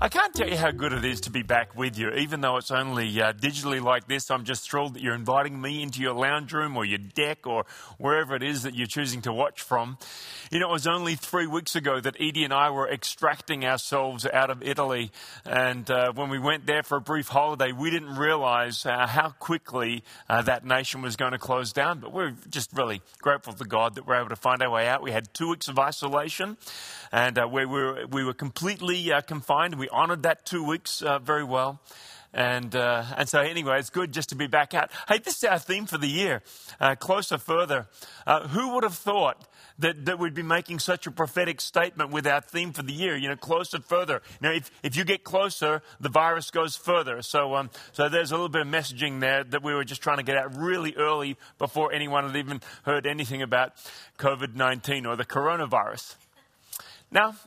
I can't tell you how good it is to be back with you, even though it's only digitally like this. I'm just thrilled that you're inviting me into your lounge room or your deck or wherever it is that you're choosing to watch from. You know, it was only 3 weeks ago that Edie and I were extracting ourselves out of Italy. And when we went there for a brief holiday, we didn't realize how quickly that nation was going to close down. But we're just really grateful to God that we're able to find our way out. We had 2 weeks of isolation, and we were completely confined. We honoured that 2 weeks very well. And so anyway, it's good just to be back out. Hey, this is our theme for the year, Closer Further. Who would have thought that we'd be making such a prophetic statement with our theme for the year, you know, closer, further. You know, if you get closer, the virus goes further. So there's a little bit of messaging there that we were just trying to get out really early before anyone had even heard anything about COVID-19 or the coronavirus. Now,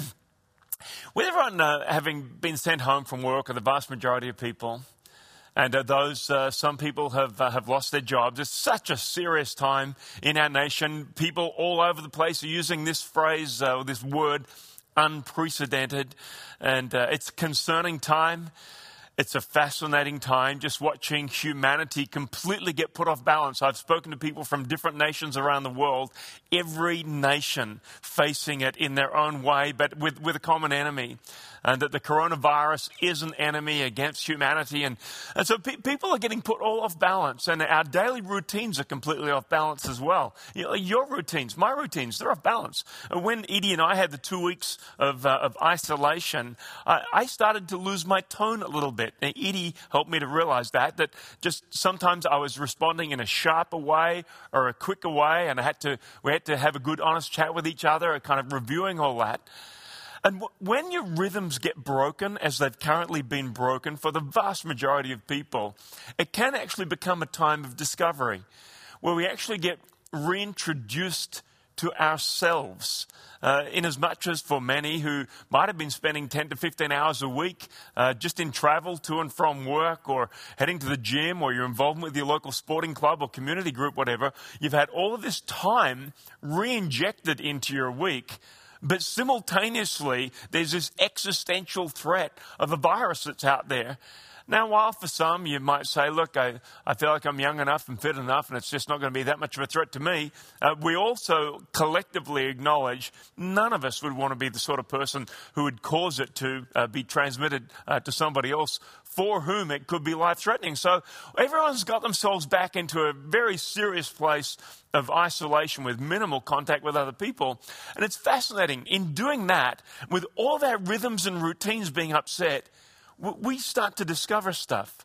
with everyone having been sent home from work, or the vast majority of people, and some people have lost their jobs. It's such a serious time in our nation. People all over the place are using this phrase, this word, unprecedented. And it's a concerning time. It's a fascinating time just watching humanity completely get put off balance. I've spoken to people from different nations around the world, every nation facing it in their own way, but with a common enemy. And that the coronavirus is an enemy against humanity. And so people are getting put all off balance. And our daily routines are completely off balance as well. You know, your routines, my routines, they're off balance. When Edie and I had the 2 weeks of isolation, I started to lose my tone a little bit. And Edie helped me to realize that just sometimes I was responding in a sharper way or a quicker way. And we had to have a good, honest chat with each other, kind of reviewing all that. And when your rhythms get broken, as they've currently been broken for the vast majority of people, it can actually become a time of discovery, where we actually get reintroduced to ourselves. In as much as for many who might have been spending 10 to 15 hours a week just in travel to and from work, or heading to the gym, or your involvement with your local sporting club or community group, whatever, you've had all of this time re-injected into your week. But simultaneously, there's this existential threat of a virus that's out there. Now, while for some you might say, look, I feel like I'm young enough and fit enough and it's just not going to be that much of a threat to me, we also collectively acknowledge none of us would want to be the sort of person who would cause it to be transmitted to somebody else for whom it could be life-threatening. So everyone's got themselves back into a very serious place of isolation with minimal contact with other people. And it's fascinating. In doing that, with all of our rhythms and routines being upset, we start to discover stuff.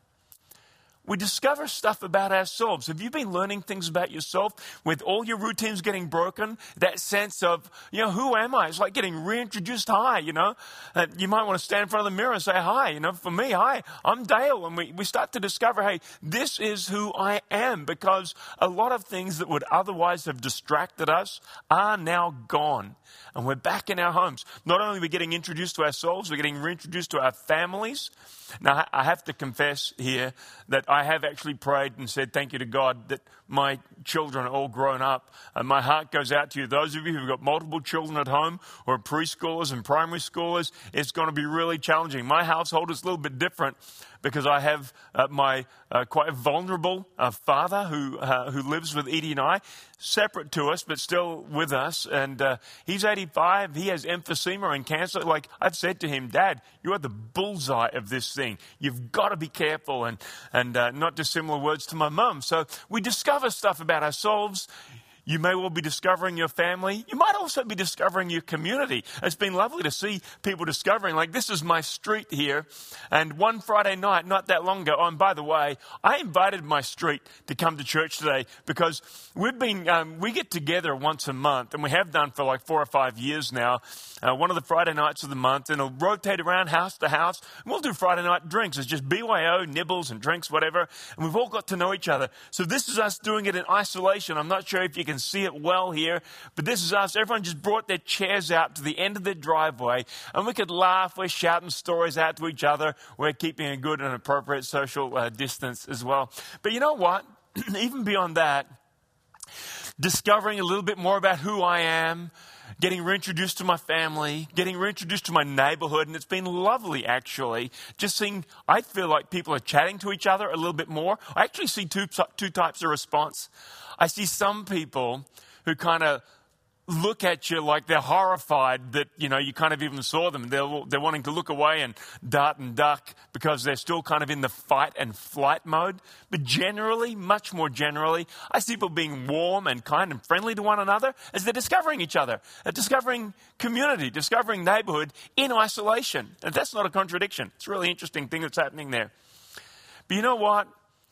We discover stuff about ourselves. Have you been learning things about yourself with all your routines getting broken? That sense of, you know, who am I? It's like getting reintroduced. Hi, you know. You might want to stand in front of the mirror and say, hi, you know, for me, hi, I'm Dale. And we start to discover, hey, this is who I am, because a lot of things that would otherwise have distracted us are now gone. And we're back in our homes. Not only are we getting introduced to ourselves, we're getting reintroduced to our families. Now, I have to confess here that I have actually prayed and said thank you to God that my children are all grown up. And my heart goes out to you. Those of you who've got multiple children at home, or preschoolers and primary schoolers, it's going to be really challenging. My household is a little bit different because I have my quite vulnerable father who lives with Edie and I, separate to us, but still with us. And he's 85. He has emphysema and cancer. Like I've said to him, Dad, you are the bullseye of this thing. You've got to be careful. And not dissimilar words to my mum. So we discover stuff about ourselves. You may well be discovering your family. You might also be discovering your community. It's been lovely to see people discovering, like, this is my street here. And one Friday night, not that long ago, oh, and by the way, I invited my street to come to church today because we get together once a month, and we have done for like 4 or 5 years now, one of the Friday nights of the month, and it'll rotate around house to house. And we'll do Friday night drinks. It's just BYO, nibbles and drinks, whatever. And we've all got to know each other. So this is us doing it in isolation. I'm not sure if you can see it well here, but this is us. Everyone just brought their chairs out to the end of their driveway, and we could laugh. We're shouting stories out to each other. We're keeping a good and appropriate social distance as well. But you know what? Even beyond that, discovering a little bit more about who I am, getting reintroduced to my family, getting reintroduced to my neighborhood, and it's been lovely, actually. Just seeing, I feel like people are chatting to each other a little bit more. I actually see two types of response. I see some people who kind of look at you like they're horrified that, you kind of even saw them. They're wanting to look away and dart and duck because they're still kind of in the fight and flight mode. But generally, much more generally, I see people being warm and kind and friendly to one another as they're discovering each other, discovering community, discovering neighborhood in isolation. And that's not a contradiction. It's a really interesting thing that's happening there. But you know what?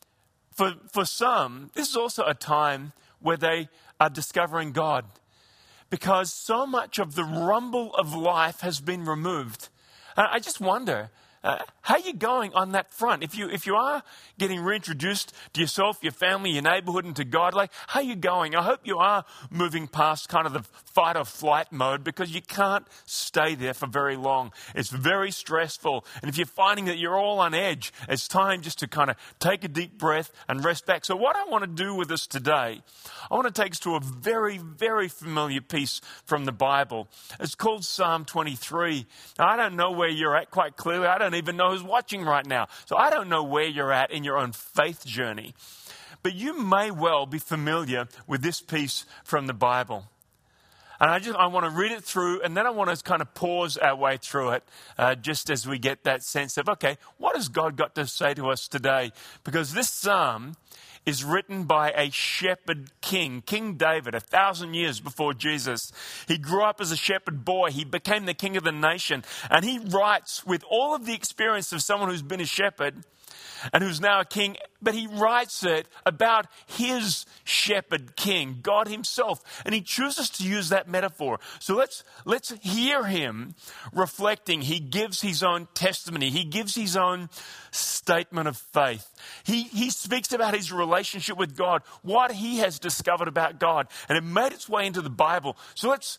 For some, this is also a time where they are discovering God, because so much of the rumble of life has been removed. I just wonder, how are you going on that front? If you are getting reintroduced to yourself, your family, your neighborhood, and to God, how are you going? I hope you are moving past kind of the fight or flight mode, because you can't stay there for very long. It's very stressful. And if you're finding that you're all on edge, it's time just to kind of take a deep breath and rest back. So what I want to do with us today, I want to take us to a very, very familiar piece from the Bible. It's called Psalm 23. Now, I don't know where you're at quite clearly. I don't even know who's watching right now. So I don't know where you're at in your own faith journey. But you may well be familiar with this piece from the Bible. And I want to read it through, and then I want to kind of pause our way through it, just as we get that sense of, okay, what has God got to say to us today? Because this psalm is written by a shepherd king, King David, 1,000 years before Jesus. He grew up as a shepherd boy. He became the king of the nation. And he writes with all of the experience of someone who's been a shepherd and who's now a king, but he writes it about his shepherd king, God himself. And he chooses to use that metaphor. So let's hear him reflecting. He gives his own testimony. He gives his own statement of faith. He speaks about his relationship with God, what he has discovered about God, and it made its way into the Bible. So let's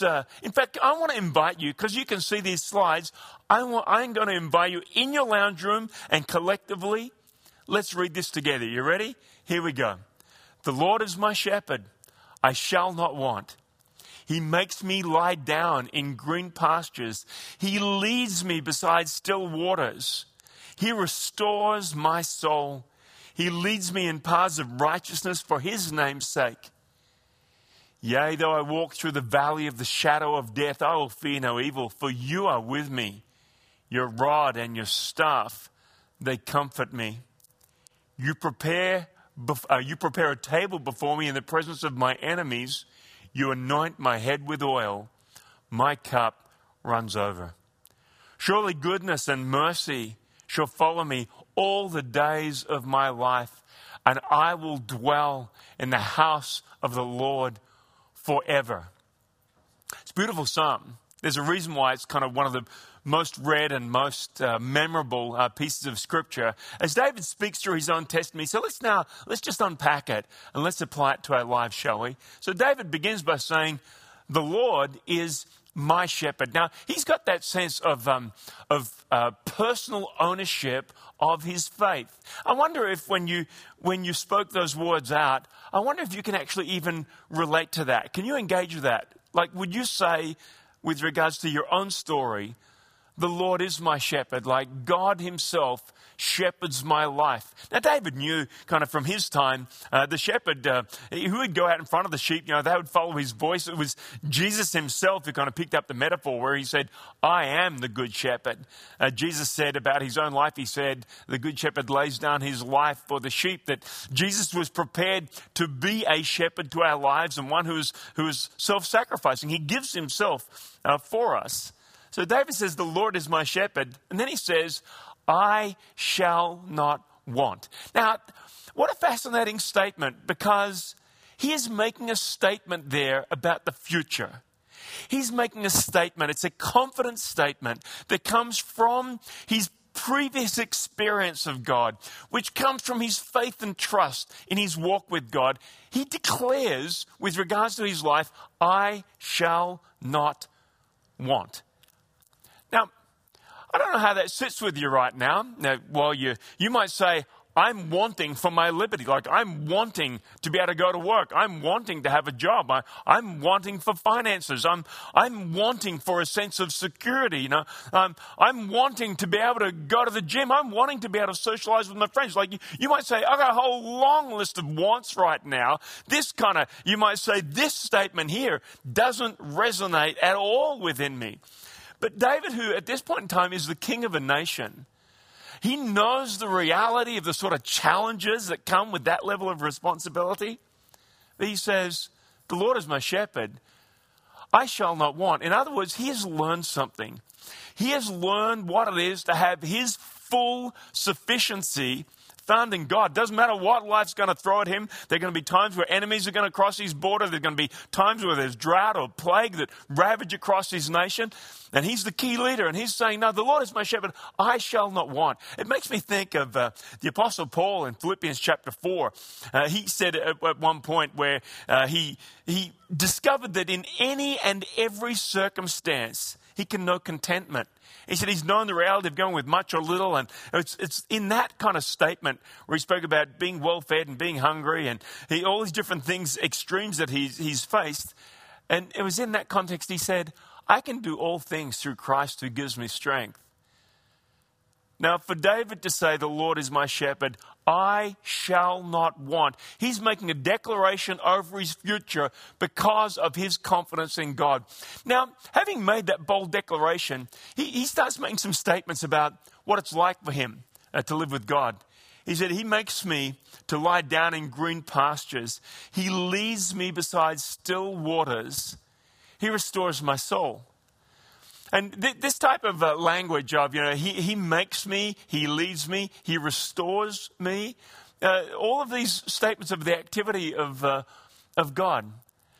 in fact, I want to invite you, because you can see these slides, I'm going to invite you in your lounge room, and collectively, let's read this together. You ready? Here we go. The Lord is my shepherd. I shall not want. He makes me lie down in green pastures. He leads me beside still waters. He restores my soul. He leads me in paths of righteousness for his name's sake. Yea, though I walk through the valley of the shadow of death, I will fear no evil, for you are with me. Your rod and your staff, they comfort me. You prepare a table before me in the presence of my enemies. You anoint my head with oil. My cup runs over. Surely goodness and mercy shall follow me all the days of my life, and I will dwell in the house of the Lord forever. It's a beautiful psalm. There's a reason why it's kind of one of the most read and most memorable pieces of Scripture. As David speaks through his own testimony, so let's just unpack it and let's apply it to our lives, shall we? So David begins by saying, the Lord is my shepherd. Now, he's got that sense of personal ownership of his faith. I wonder if when you spoke those words out, I wonder if you can actually even relate to that. Can you engage with that? Like, would you say, with regards to your own story, the Lord is my shepherd, like God himself shepherds my life. Now, David knew kind of from his time, the shepherd who would go out in front of the sheep, they would follow his voice. It was Jesus himself who kind of picked up the metaphor where he said, I am the good shepherd. Jesus said about his own life, he said, the good shepherd lays down his life for the sheep, that Jesus was prepared to be a shepherd to our lives and one who is self-sacrificing. He gives himself for us. So David says, the Lord is my shepherd. And then he says, I shall not want. Now, what a fascinating statement, because he is making a statement there about the future. He's making a statement. It's a confident statement that comes from his previous experience of God, which comes from his faith and trust in his walk with God. He declares, with regards to his life, I shall not want. Now, I don't know how that sits with you right now. Now, while you might say, I'm wanting for my liberty. Like, I'm wanting to be able to go to work. I'm wanting to have a job. I'm wanting for finances. I'm wanting for a sense of security. You know, I'm wanting to be able to go to the gym. I'm wanting to be able to socialize with my friends. Like, you might say, I've got a whole long list of wants right now. You might say, this statement here doesn't resonate at all within me. But David, who at this point in time is the king of a nation, he knows the reality of the sort of challenges that come with that level of responsibility. He says, the Lord is my shepherd, I shall not want. In other words, he has learned something. He has learned what it is to have his full sufficiency found in God. Doesn't matter what life's going to throw at him. There are going to be times where enemies are going to cross his border. There are going to be times where there's drought or plague that ravage across his nation. And he's the key leader. And he's saying, no, the Lord is my shepherd. I shall not want. It makes me think of the Apostle Paul in Philippians chapter 4. He said at one point where he discovered that in any and every circumstance, he can know contentment. He said he's known the reality of going with much or little, and it's in that kind of statement where he spoke about being well-fed and being hungry and all these different things, extremes that he's faced. And it was in that context he said, I can do all things through Christ who gives me strength. Now, for David to say, the Lord is my shepherd, I shall not want. He's making a declaration over his future because of his confidence in God. Now, having made that bold declaration, he starts making some statements about what it's like for him to live with God. He said, he makes me to lie down in green pastures. He leads me beside still waters. He restores my soul. And this type of language of, he makes me, he leads me, he restores me. All of these statements of the activity of God.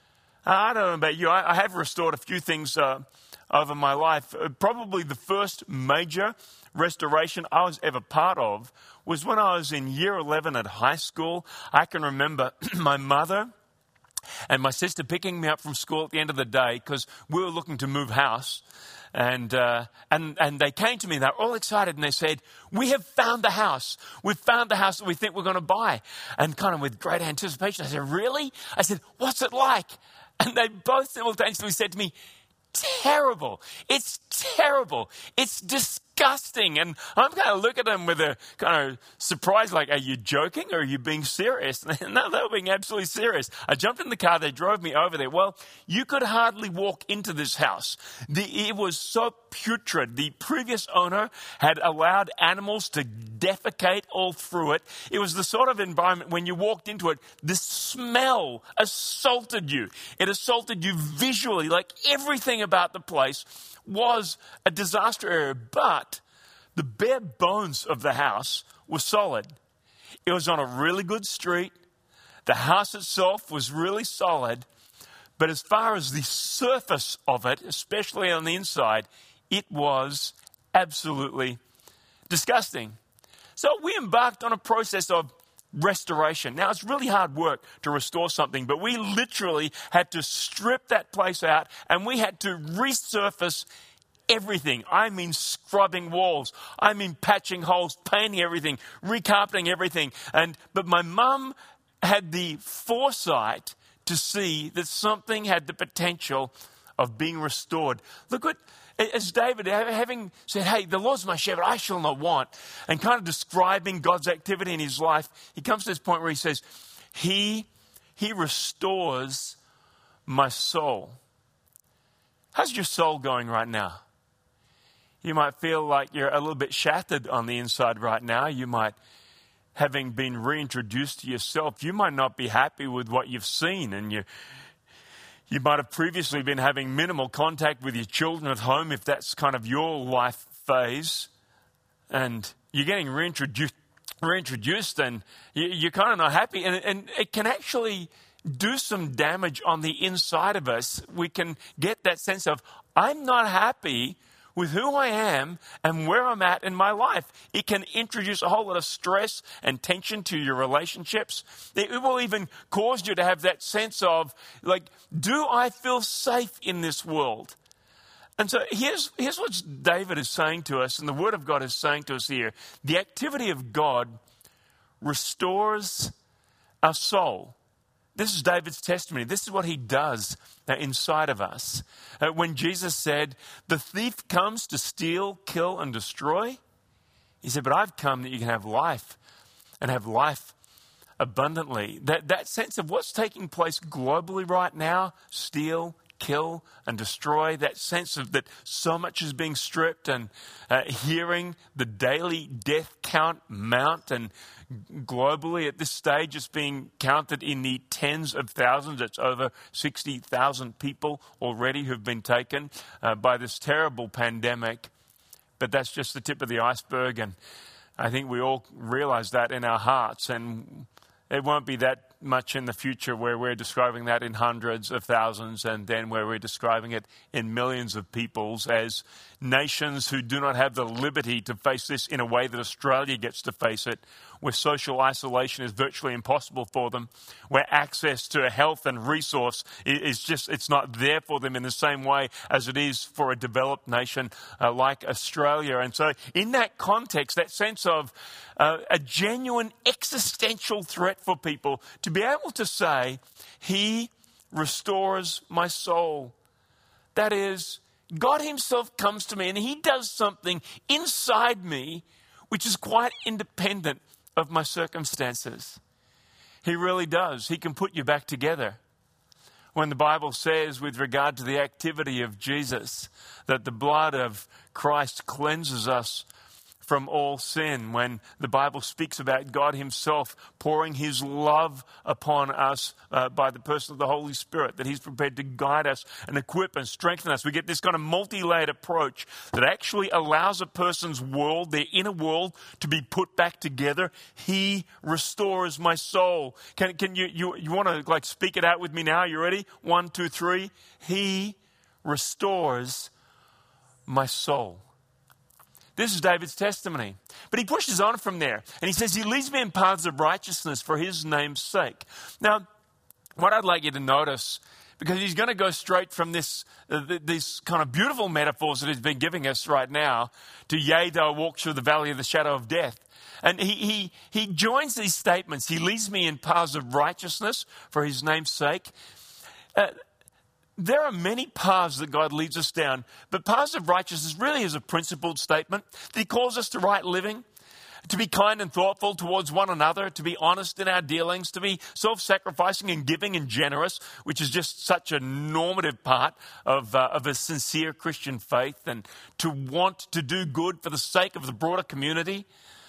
I don't know about you. I have restored a few things over my life. Probably the first major restoration I was ever part of was when I was in year 11 at high school. I can remember my mother and my sister picking me up from school at the end of the day because we were looking to move house. And they came to me, they were all excited, and they said, we have found the house. We've found the house that we think we're going to buy. And kind of with great anticipation, I said, really? I said, what's it like? And they both simultaneously said to me, terrible. It's terrible. It's disgusting. And I'm going to look at them with a kind of surprise, like, are you joking or are you being serious? No, they were being absolutely serious. I jumped in the car. They drove me over there. Well, you could hardly walk into this house. It was so putrid. The previous owner had allowed animals to defecate all through it. It was the sort of environment when you walked into it, the smell assaulted you. It assaulted you visually, like everything about the place was a disaster area, but the bare bones of the house were solid. It was on a really good street. The house itself was really solid, but as far as the surface of it, especially on the inside, it was absolutely disgusting. So we embarked on a process of restoration. Now, it's really hard work to restore something, but we literally had to strip that place out and we had to resurface everything. I mean scrubbing walls. I mean patching holes, painting everything, recarpeting everything. But my mum had the foresight to see that something had the potential of being restored. Look what, as David, having said, hey, the Lord's my shepherd, I shall not want, and kind of describing God's activity in his life, he comes to this point where he says, he restores my soul. How's your soul going right now? You might feel like you're a little bit shattered on the inside right now. You might, having been reintroduced to yourself, you might not be happy with what you've seen, and you might have previously been having minimal contact with your children at home, if that's kind of your life phase, and you're getting reintroduced and you're kind of not happy, and it can actually do some damage on the inside of us. We can get that sense of, I'm not happy with who I am and where I'm at in my life. It can introduce a whole lot of stress and tension to your relationships. It will even cause you to have that sense of, like, do I feel safe in this world? And so here's what David is saying to us, and the Word of God is saying to us here. The activity of God restores our soul. This is David's testimony. This is what he does inside of us. When Jesus said, the thief comes to steal, kill, and destroy, he said, but I've come that you can have life and have life abundantly. That sense of what's taking place globally right now, steal, kill, and destroy, that sense of that so much is being stripped, and hearing the daily death count mount, and globally at this stage it's being counted in the tens of thousands. It's over 60,000 people already who've been taken by this terrible pandemic. But that's just the tip of the iceberg, and I think we all realize that in our hearts, and it won't be that much in the future where we're describing that in hundreds of thousands, and then where we're describing it in millions of peoples, as nations who do not have the liberty to face this in a way that Australia gets to face it, where social isolation is virtually impossible for them, where access to health and resource is just, it's not there for them in the same way as it is for a developed nation like Australia. And so in that context, that sense of a genuine existential threat for people to be able to say, he restores my soul. That is, God himself comes to me and he does something inside me which is quite independent of my circumstances. He really does. He can put you back together. When the Bible says with regard to the activity of Jesus that the blood of Christ cleanses us from all sin, when the Bible speaks about God himself pouring his love upon us by the person of the Holy Spirit, that he's prepared to guide us and equip and strengthen us, we get this kind of multi-layered approach that actually allows a person's world, their inner world, to be put back together. He restores my soul. Can you want to like speak it out with me now? You ready? 1, 2, 3. He restores my soul. This is David's testimony. But he pushes on from there. And he says, he leads me in paths of righteousness for his name's sake. Now, what I'd like you to notice, because he's going to go straight from this kind of beautiful metaphors that he's been giving us right now to, yea, though I walk through the valley of the shadow of death. And he joins these statements. He leads me in paths of righteousness for his name's sake. There are many paths that God leads us down, but paths of righteousness really is a principled statement that he calls us to right living, to be kind and thoughtful towards one another, to be honest in our dealings, to be self-sacrificing and giving and generous, which is just such a normative part of a sincere Christian faith, and to want to do good for the sake of the broader community.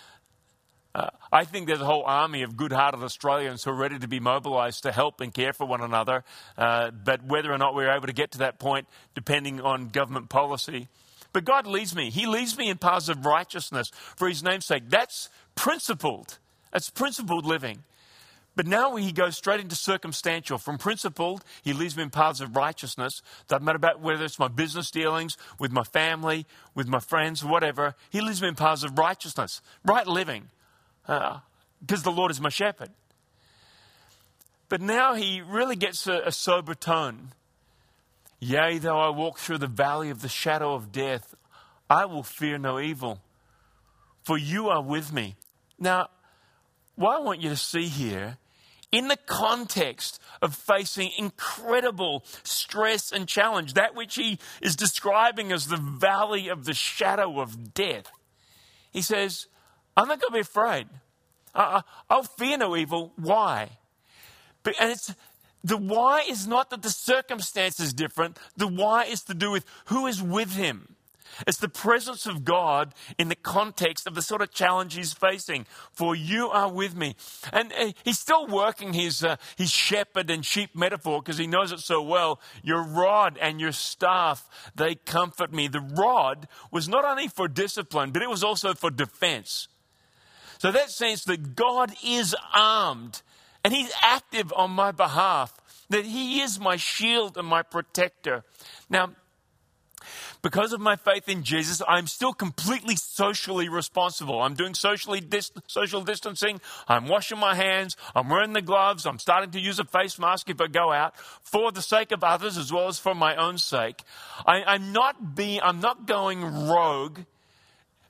I think there's a whole army of good-hearted Australians who are ready to be mobilised to help and care for one another. But whether or not we're able to get to that point, depending on government policy. But God leads me. He leads me in paths of righteousness for his name's sake. That's principled. That's principled living. But now he goes straight into circumstantial. From principled, he leads me in paths of righteousness. Doesn't matter about whether it's my business dealings, with my family, with my friends, whatever. He leads me in paths of righteousness, right living. Because the Lord is my shepherd. But now he really gets a sober tone. Yea, though I walk through the valley of the shadow of death, I will fear no evil, for you are with me. Now, what I want you to see here, in the context of facing incredible stress and challenge, that which he is describing as the valley of the shadow of death, he says, I'm not going to be afraid. I'll fear no evil. Why? And the why is not that the circumstance is different. The why is to do with who is with him. It's the presence of God in the context of the sort of challenge he's facing. For you are with me. And he's still working his shepherd and sheep metaphor because he knows it so well. Your rod and your staff, they comfort me. The rod was not only for discipline, but it was also for defense. So that sense that God is armed and he's active on my behalf, that he is my shield and my protector. Now, because of my faith in Jesus, I'm still completely socially responsible. I'm doing social distancing. I'm washing my hands. I'm wearing the gloves. I'm starting to use a face mask if I go out for the sake of others as well as for my own sake. I'm not going rogue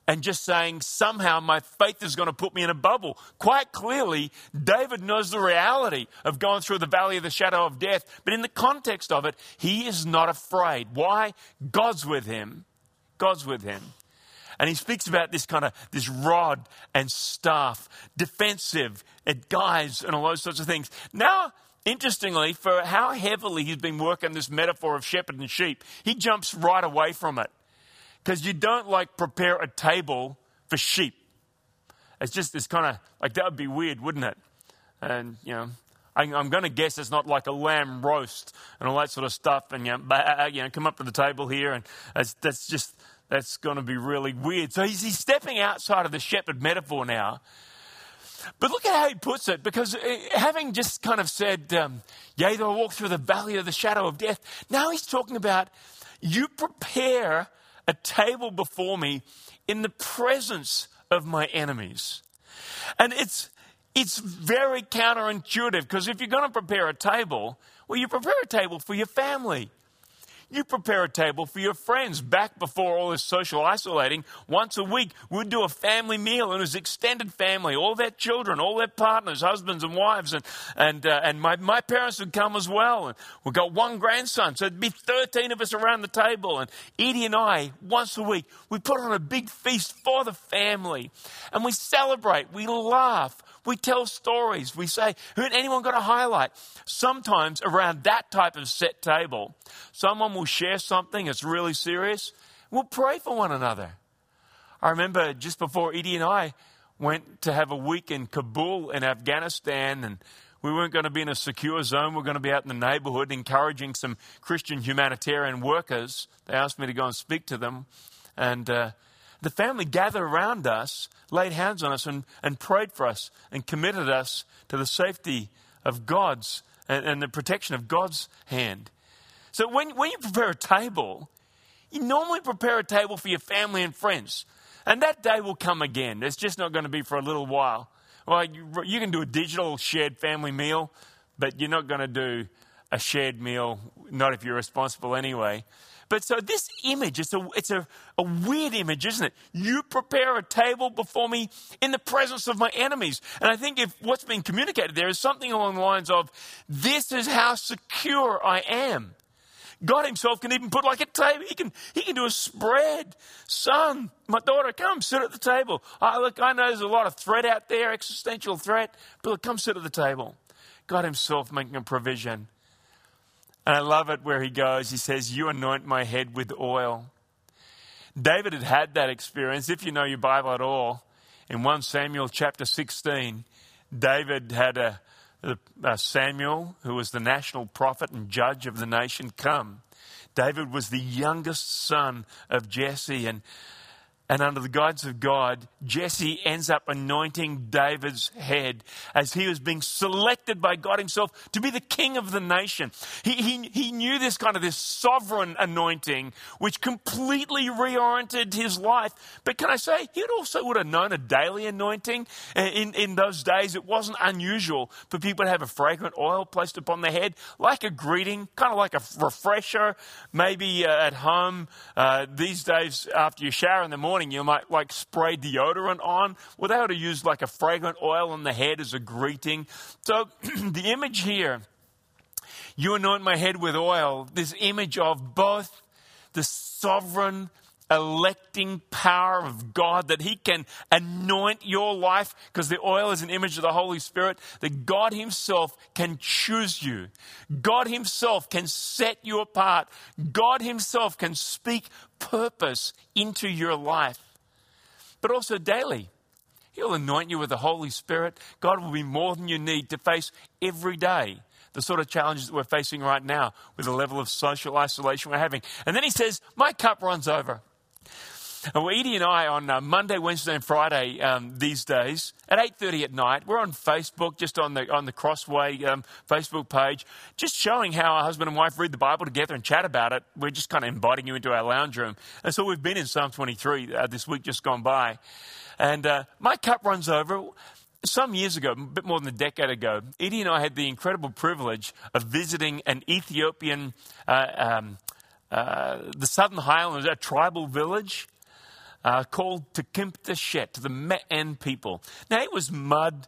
and just saying somehow my faith is going to put me in a bubble. Quite clearly, David knows the reality of going through the valley of the shadow of death. But in the context of it, he is not afraid. Why? God's with him. God's with him. And he speaks about this rod and staff, defensive, guys, and all those sorts of things. Now, interestingly, for how heavily he's been working this metaphor of shepherd and sheep, he jumps right away from it. Because you don't prepare a table for sheep. It's kind of like, that would be weird, wouldn't it? And, I'm going to guess it's not like a lamb roast and all that sort of stuff. And, come up to the table here. And that's going to be really weird. So he's stepping outside of the shepherd metaphor now. But look at how he puts it, because having just kind of said, yea, though I walk through the valley of the shadow of death, now he's talking about, you prepare a table before me in the presence of my enemies. And it's very counterintuitive, because if you're going to prepare a table, well, you prepare a table for your family. You prepare a table for your friends. Back before all this social isolating, once a week, we'd do a family meal, and it was extended family, all their children, all their partners, husbands and wives, and my parents would come as well. And we've got one grandson, so it'd be 13 of us around the table. And Edie and I, once a week, we put on a big feast for the family. And we celebrate, we laugh, we tell stories, we say, anyone got a highlight? Sometimes around that type of set table, someone will share something that's really serious. We'll pray for one another. I remember just before Edie and I went to have a week in Kabul in Afghanistan, and we weren't going to be in a secure zone. We were going to be out in the neighborhood encouraging some Christian humanitarian workers. They asked me to go and speak to them. And the family gathered around us, laid hands on us and prayed for us and committed us to the safety of God's and the protection of God's hand. So when you prepare a table, you normally prepare a table for your family and friends. And that day will come again. It's just not going to be for a little while. Well, you can do a digital shared family meal, but you're not going to do a shared meal, not if you're responsible anyway. But so this image, it's a weird image, isn't it? You prepare a table before me in the presence of my enemies. And I think if what's being communicated there is something along the lines of, this is how secure I am. God himself can even put like a table. He can do a spread. Son, my daughter, come sit at the table. Look, I know there's a lot of threat out there, existential threat, but look, come sit at the table. God himself making a provision. And I love it where he goes, he says, you anoint my head with oil. David had that experience, if you know your Bible at all. In 1 Samuel chapter 16, David had a Samuel, who was the national prophet and judge of the nation, come. David was the youngest son of Jesse, and under the guidance of God, Jesse ends up anointing David's head as he was being selected by God himself to be the king of the nation. He knew this sovereign anointing, which completely reoriented his life. But can I say, he also would have known a daily anointing. In those days, it wasn't unusual for people to have a fragrant oil placed upon their head, like a greeting, kind of like a refresher, maybe at home. These days, after you shower in the morning, you might spray deodorant on. Well, they would have used a fragrant oil on the head as a greeting. So the image here, you anoint my head with oil, this image of both the sovereign electing power of God, that he can anoint your life, because the oil is an image of the Holy Spirit, that God himself can choose you. God himself can set you apart. God himself can speak purpose into your life. But also daily, he'll anoint you with the Holy Spirit. God will be more than you need to face every day the sort of challenges that we're facing right now with the level of social isolation we're having. And then he says, my cup runs over. And Edie and I on Monday, Wednesday and Friday these days at 8:30 at night, we're on Facebook, just on the Crossway Facebook page, just showing how our husband and wife read the Bible together and chat about it. We're just kind of inviting you into our lounge room. And so we've been in Psalm 23 this week just gone by. And my cup runs over. Some years ago, a bit more than a decade ago, Edie and I had the incredible privilege of visiting an Ethiopian, the Southern Highlands, a tribal village. called Tecumseh, to the Me'en people. Now, it was mud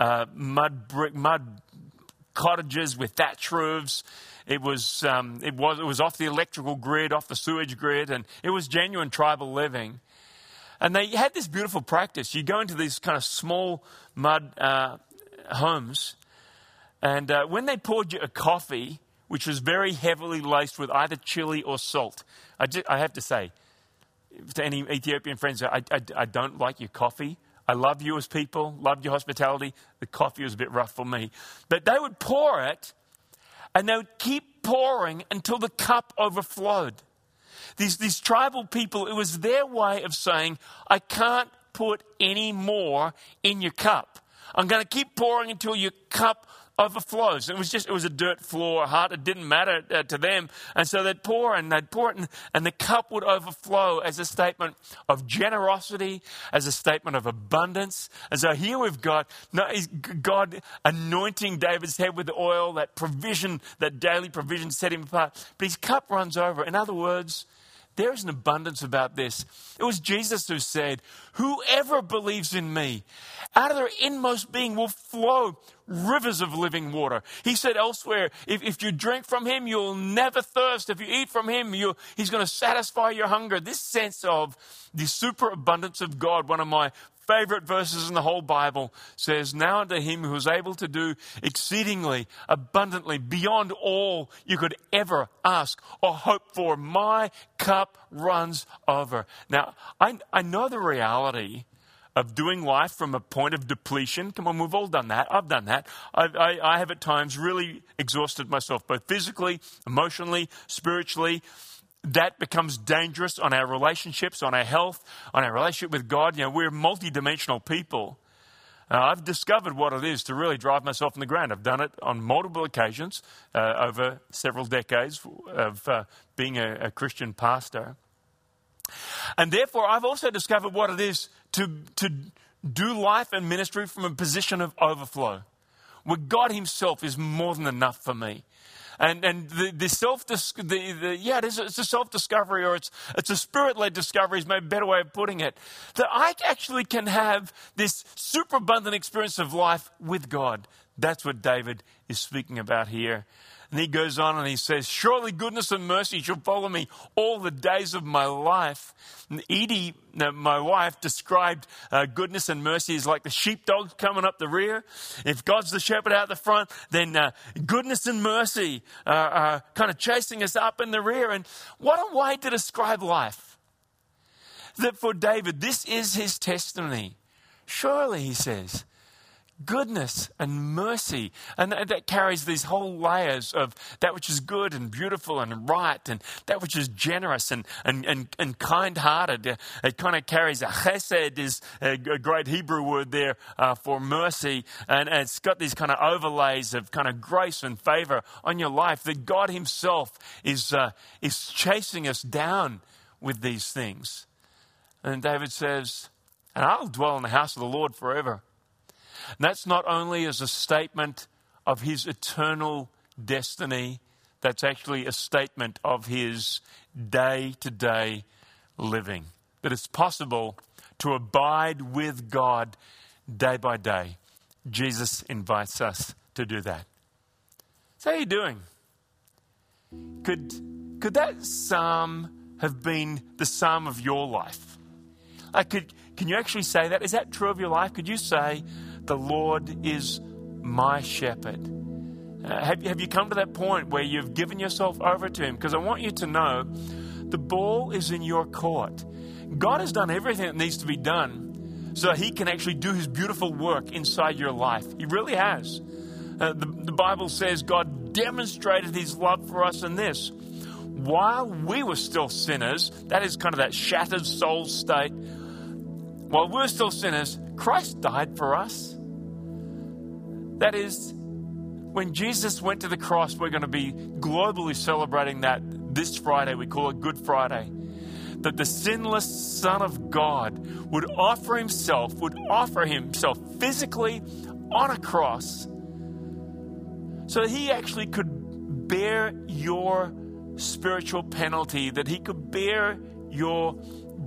cottages with thatch roofs. It was off the electrical grid, off the sewage grid, and it was genuine tribal living. And they had this beautiful practice. You go into these kind of small mud homes, and when they poured you a coffee, which was very heavily laced with either chili or salt, I have to say, to any Ethiopian friends, I don't like your coffee. I love you as people, love your hospitality. The coffee was a bit rough for me. But they would pour it, and they would keep pouring until the cup overflowed. These tribal people, it was their way of saying, I can't put any more in your cup. I'm going to keep pouring until your cup overflows. It was a dirt floor, hard. It didn't matter to them. And so they'd pour it, and the cup would overflow as a statement of generosity, as a statement of abundance. And so here we've got God anointing David's head with oil, that provision, that daily provision set him apart. But his cup runs over. In other words, there is an abundance about this. It was Jesus who said, whoever believes in me, out of their inmost being will flow rivers of living water. He said elsewhere, if you drink from him, you'll never thirst. If you eat from him, he's going to satisfy your hunger. This sense of the superabundance of God, one of my favorite verses in the whole Bible, says, now unto him who is able to do exceedingly abundantly beyond all you could ever ask or hope for, my cup runs over. Now, I know the reality of doing life from a point of depletion. Come on, we've all done that. I've done that. I have at times really exhausted myself, both physically, emotionally, spiritually. That becomes dangerous on our relationships, on our health, on our relationship with God. You know, we're multidimensional people. I've discovered what it is to really drive myself in the ground. I've done it on multiple occasions over several decades of being a Christian pastor. And therefore, I've also discovered what it is to do life and ministry from a position of overflow, where God himself is more than enough for me. And it's a self-discovery, or it's a spirit-led discovery is maybe a better way of putting it, that I actually can have this superabundant experience of life with God. That's what David is speaking about here. And he goes on and he says, surely goodness and mercy shall follow me all the days of my life. And Edie, my wife, described goodness and mercy as like the sheepdogs coming up the rear. If God's the shepherd out the front, then goodness and mercy are kind of chasing us up in the rear. And what a way to describe life. That for David, this is his testimony. Surely, he says, goodness and mercy, and that carries these whole layers of that which is good and beautiful and right, and that which is generous and kind-hearted. It kind of carries a chesed, is a great Hebrew word there for mercy, and it's got these kind of overlays of kind of grace and favor on your life. That God himself is chasing us down with these things. And David says, and I'll dwell in the house of the Lord forever. And that's not only as a statement of his eternal destiny, that's actually a statement of his day-to-day living. That it's possible to abide with God day by day. Jesus invites us to do that. So how are you doing? Could that psalm have been the psalm of your life? Can you actually say that? Is that true of your life? Could you say, the Lord is my shepherd? Have you come to that point where you've given yourself over to him? Because I want you to know the ball is in your court. God has done everything that needs to be done so he can actually do his beautiful work inside your life. He really has. The Bible says God demonstrated his love for us in this. While we were still sinners, that is kind of that shattered soul state. While we're still sinners, Christ died for us. That is, when Jesus went to the cross, we're going to be globally celebrating that this Friday. We call it Good Friday. That the sinless Son of God would offer himself physically on a cross so that he actually could bear your spiritual penalty, that he could bear your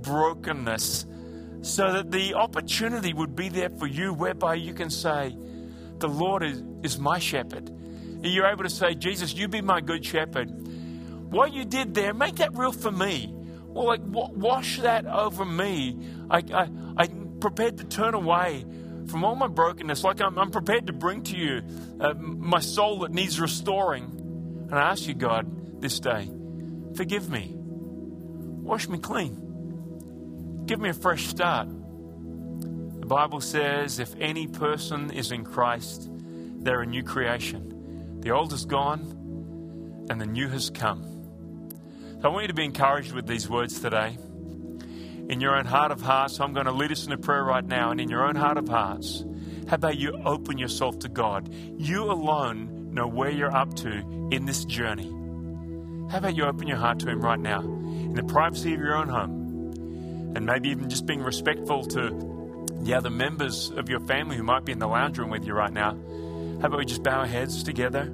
brokenness, so that the opportunity would be there for you whereby you can say, the Lord is my shepherd. And you're able to say, Jesus, you be my good shepherd. What you did there, make that real for me. Well, like, wash that over me. I'm prepared to turn away from all my brokenness. Like, I'm prepared to bring to you my soul that needs restoring. And I ask you, God, this day, forgive me. Wash me clean. Give me a fresh start. The Bible says, if any person is in Christ, they're a new creation. The old is gone and the new has come. So I want you to be encouraged with these words today. In your own heart of hearts, I'm going to lead us in a prayer right now. And in your own heart of hearts, how about you open yourself to God? You alone know where you're up to in this journey. How about you open your heart to Him right now, in the privacy of your own home, and maybe even just being respectful to the other members of your family who might be in the lounge room with you right now. How about we just bow our heads together?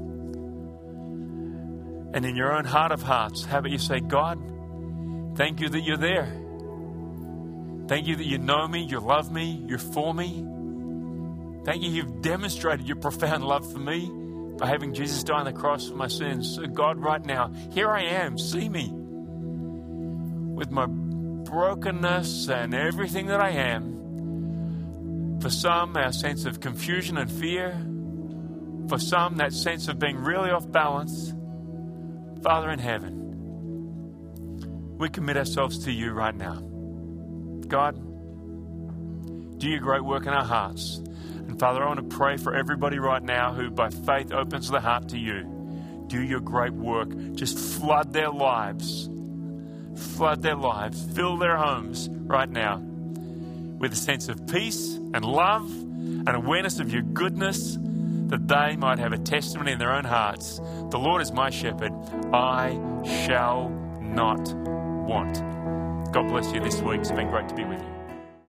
And in your own heart of hearts, how about you say, God, thank you that you're there. Thank you that you know me, you love me, you're for me. Thank you, you've demonstrated your profound love for me by having Jesus die on the cross for my sins. So God, right now, here I am, see me. With my brokenness and everything that I am. For some, our sense of confusion and fear. For some, that sense of being really off balance. Father in heaven, we commit ourselves to you right now. God, do your great work in our hearts. And Father, I want to pray for everybody right now who by faith opens their heart to you. Do your great work. Just flood their lives. Flood their lives. Fill their homes right now with a sense of peace and love and awareness of your goodness, that they might have a testimony in their own hearts. The Lord is my shepherd. I shall not want. God bless you this week. It's been great to be with you.